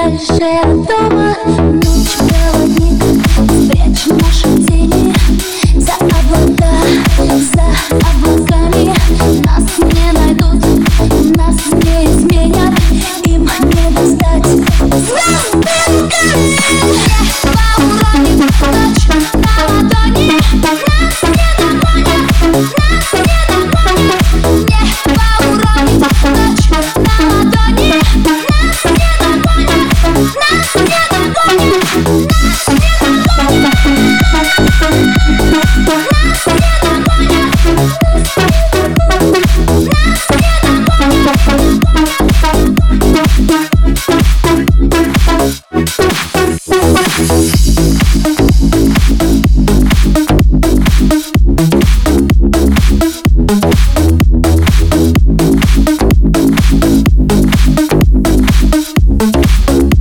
ближайшая дома. Ночь, проводник, спрячь наши тени за облака, за облаками. Нас не найдут, нас не изменят, им не достать звездным камнем. По уроке ночь на ладони, нас не догонят, нас не догонят. Не по уроке ночь на ладони, нас не догонят, нас не догонят, нас не догонят, нас не догонят, нас не догонят.